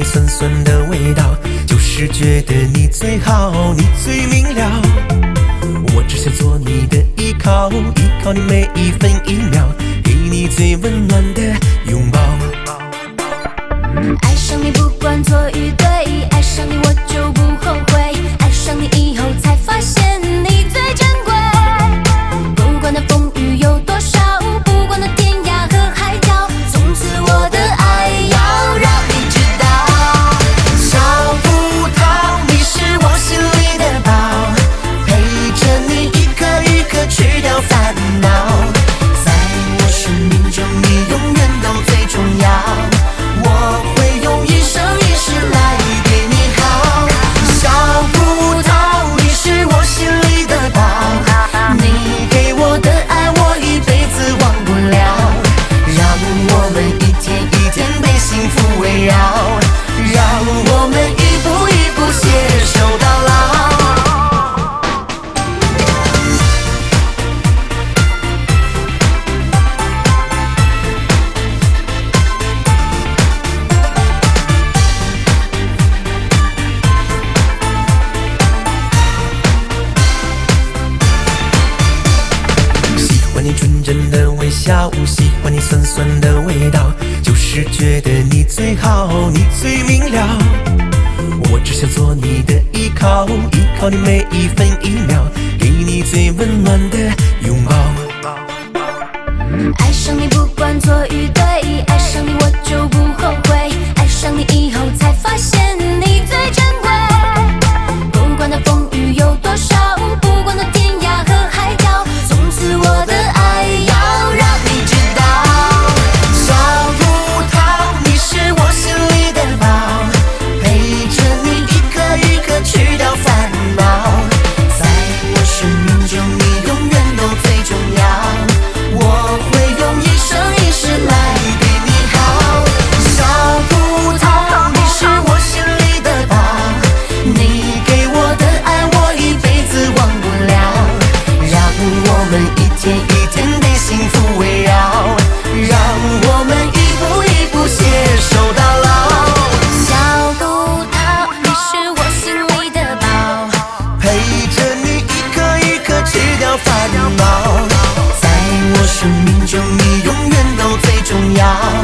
你酸酸的味道，就是觉得你最好，你最明了。我只想做你的依靠，依靠你每一分一秒，给你最温暖的拥抱。 爱上你不管错与对，爱上你我就不后悔，爱上你以后才发现你最珍贵。不管那风雨有多少，不管那天涯和海角，从此我的爱要让你知道。小葡萄，你是我心里的宝，陪着你一颗一颗去掉烦恼，在我生命中你永远都最重要。我会用一生一世来对你好。小葡萄，你是我心里的宝，你给我的爱我一辈子忘不了。让我们一天一天被幸福围绕，让我们一步一步携手到老。 你纯真的微笑，喜欢你酸酸的味道，就是觉得你最好，你最明了。我只想做你的依靠，依靠你每一分一秒，给你最温暖的拥抱。 爱上你不管错与对，爱上你我就不后悔，爱上你以后才发现你最珍贵。不管那风雨有多少，不管那天涯和海角，从此我的爱要让你知道。小葡萄，你是我心里的宝，陪着你一颗一颗去掉烦恼，在我生命中你永远都最重要。我会用一生一世来对你好。小葡萄，你是我心里的宝，你给我的爱我一辈子忘不了。让我们一天一天被幸福围绕，让我们一步一步携手到老。小葡萄，你是我心里的宝， 陪着你一颗一颗去掉烦恼， 在我生命中你永远都最重要。